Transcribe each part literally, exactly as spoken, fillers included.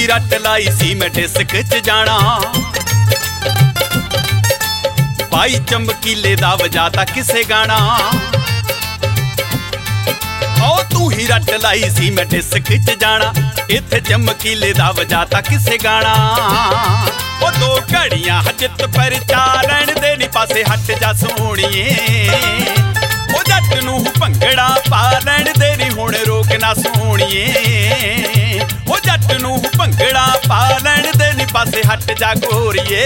रट लाई सी मैं डिस्क च जाना, भाई चमकीले दा वजाता किसे गाना। ओ तू ही रट लाई सी मैं डिस्क च जाना, इत्थे चमकीले दा वजाता किसे गाना। ओ दो घड़ियां हजत पर चालन दे नी पासे हट जा सोहणीए, ओ जट नूं भंगड़ा पा लैण दे नी हुण रोक ना सोहणीए, ओ जट नूं भंगड़ा पा लैण दे नी पासे हट जा गोरीए।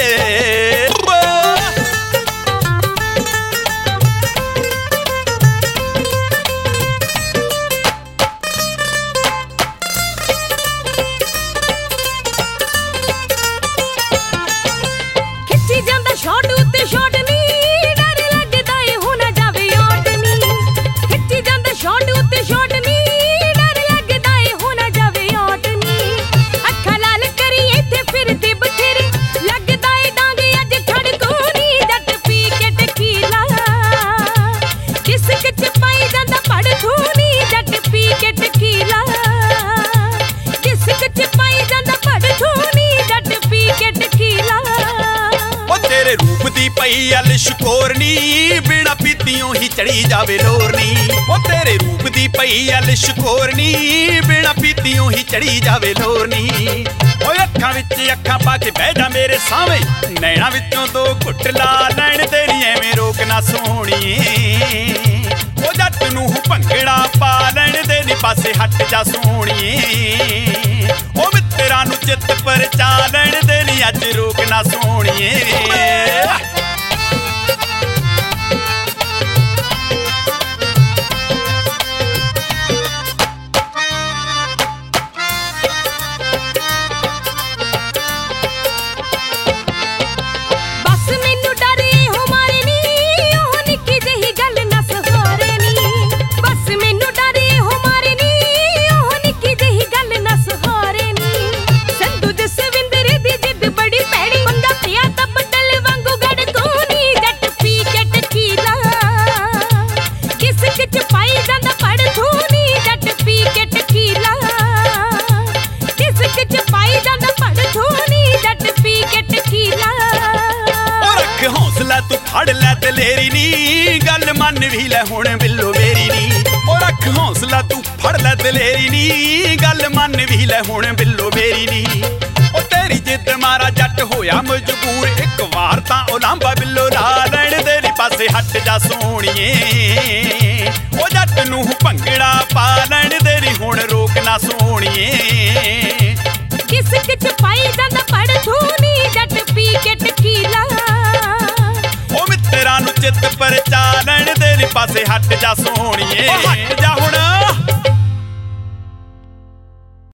पई अल शकोरनी बिना पीतियों ही चढ़ी जावे लोरनी। ओ तेरे रूप दी पई अल शकोरनी बिना पीतियों ही चढ़ी जावे लोरनी। ओ अखां विच अखां पा के बह जा मेरे सावे, नैना विचों दो घुट ला लैण तेरी एवें रोक ना सोहणीए। ओ जट नूं भंगड़ा पा लैण दे नी पासे हट जा सोहणीए, ओ मित्तरां नूं चित परचा लैण दे नी अज रोक ना सोहणीए। तू फड़ लै दलेरी नी गल मन भी लै हुण बिल्लो मेरी नी। ओ रख हौसला तू फड़ लै दलेरी नी गल मन भी लै हुण बिल्लो मेरी नी। ओ तेरी जिद मारा जट होया मजबूर, एक वार तां ओ लांबा बिल्लो ला लैण दे नी पासे हट जा सोहणीए। ओ जट नूं भंगड़ा पा लैण दे नी हुण रोक ना सोहणीए। किसक च पाई जांदा पड़ धूनी जट पी के टकीला, चित पर चालन दे नी पासे हट जा सोहणीए। हट जा हुण।